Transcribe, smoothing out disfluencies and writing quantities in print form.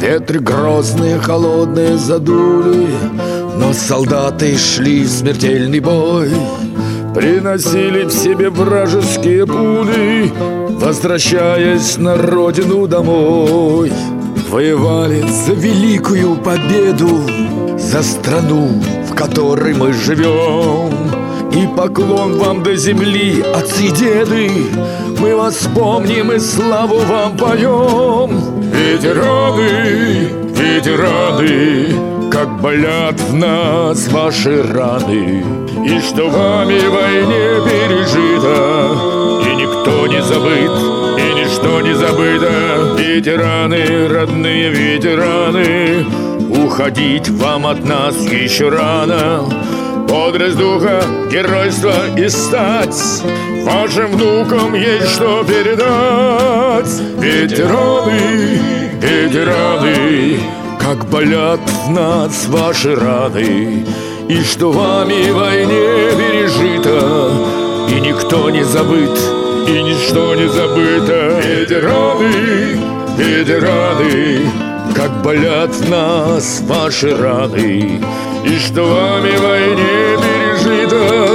Ветры грозные, холодные задули, но солдаты шли в смертельный бой. Приносили в себе вражеские пули, возвращаясь на родину домой. Воевали за великую победу, за страну, в которой мы живем. И поклон вам до земли, отцы и деды, мы вас помним и славу вам поем. Ветераны, ветераны, как болят в нас ваши раны, и что вами в войне пережито, и никто не забыт, и ничто не забыто. Ветераны, родные ветераны, уходить вам от нас еще рано. Бодрость духа, геройство и стать вашим внукам есть что передать. Ветераны, ветераны, как болят в нас ваши раны, и что вами в войне пережито, и никто не забыт, и ничто не забыто. Ветераны, ветераны, как болят в нас ваши раны, и что вами в войне пережито,